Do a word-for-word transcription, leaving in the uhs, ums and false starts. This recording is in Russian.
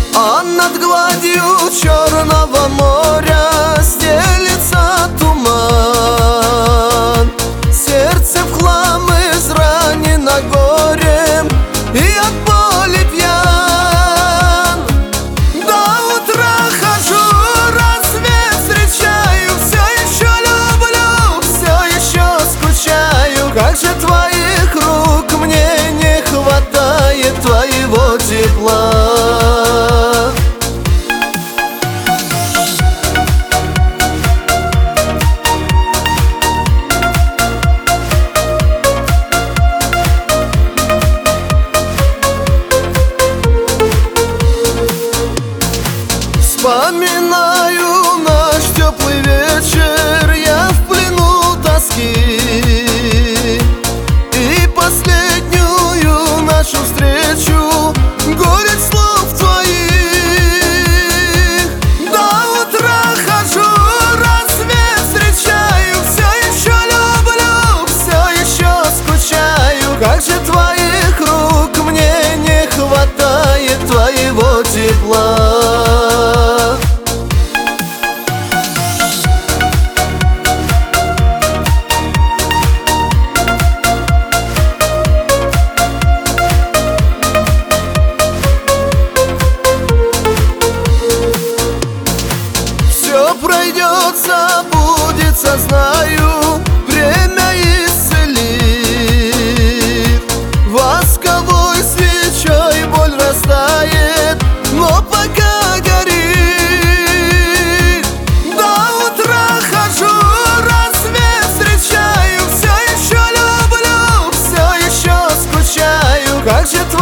А над гладью Черного моря стелится туман. Сердце в хлам изранено горем и от боли пьян. До утра хожу, рассвет встречаю, все еще люблю, все еще скучаю. Как же твоих рук мне не хватает, твоего тепла. Вспоминаю наш теплый вечер, я в плену тоски, и последнюю нашу встречу, горечь слов твоих. До утра хожу, рассвет встречаю, все еще люблю, все еще скучаю. Как же твоих рук мне не хватает, твоего тепла. Все пройдет, забудется, знаю, время исцелит. Восковой свечой боль растает, но пока горит. До утра хожу, рассвет встречаю, все еще люблю, все еще скучаю. Как же